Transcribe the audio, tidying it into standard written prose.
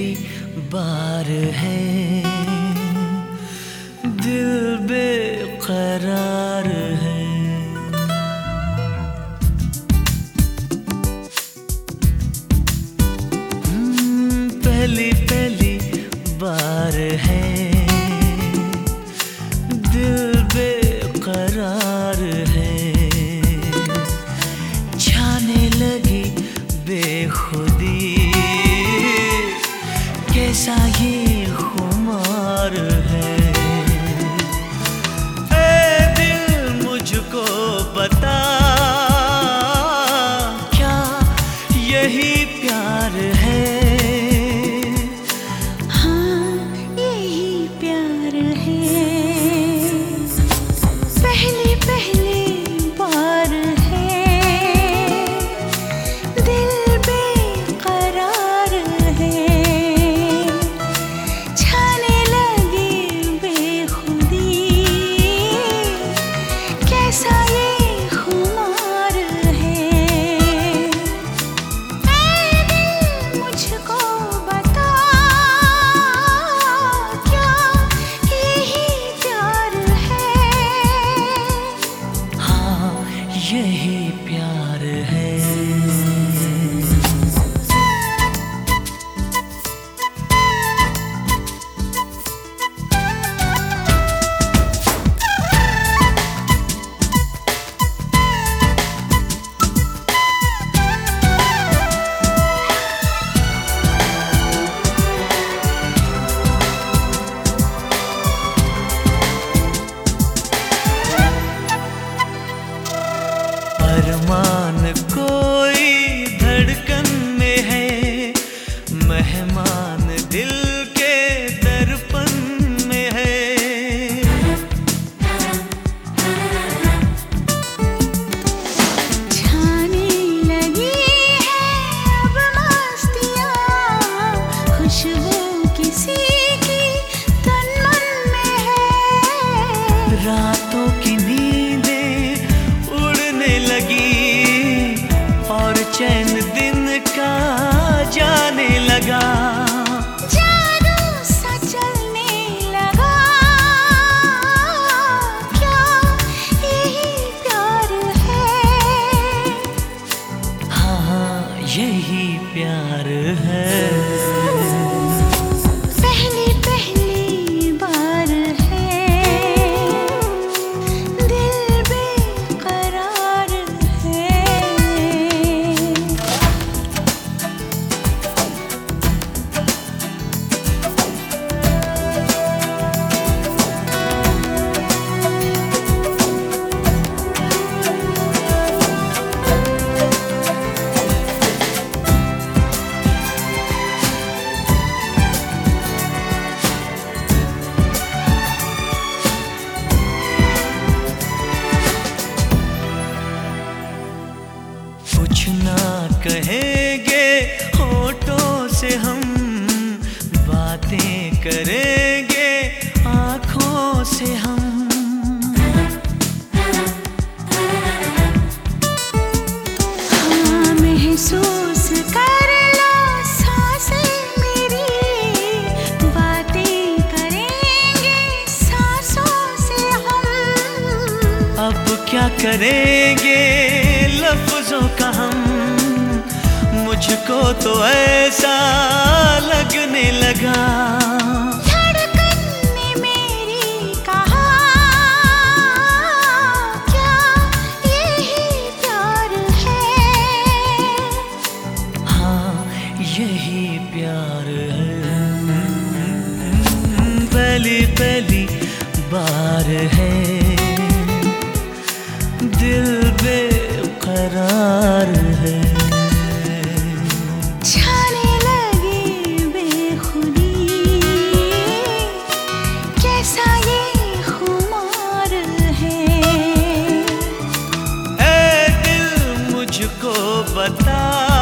पहली बार है, दिल बेकरार है। पहली बार है, दिल बेकरार है। छाने लगी बेखुदी, कैसा ये खुमार है। ऐ दिल मुझको बता, क्या यही प्यार है? यही प्यार है। अरमान कोई धड़कन में है, मेहमान दिल के दर्पण में है। छाने लगी है अब मस्तियाँ, खुशबू किसी की तन मन में है। रातों की और चैन दिन का जाने लगा। जादू सा चलने लगा, क्या यही प्यार है? हाँ, यही प्यार है। पहली बार है, दिल बेकरार है। कुछ ना कहेंगे होठों से हम, बातें करेंगे आँखों से हम। हाँ, महसूस कर लो सांसें मेरी, बातें करेंगे सांसों से हम। अब क्या करेंगे लफ्जों का हम, मुझको तो ऐसा लगने लगा। धड़कन ने मेरी कहा, क्या यही प्यार है? हाँ, यही प्यार है। पहली बार है, दिल बेकरार है। छाने लगी बेखुदी, कैसा ये खुमार है। ऐ दिल मुझको बता,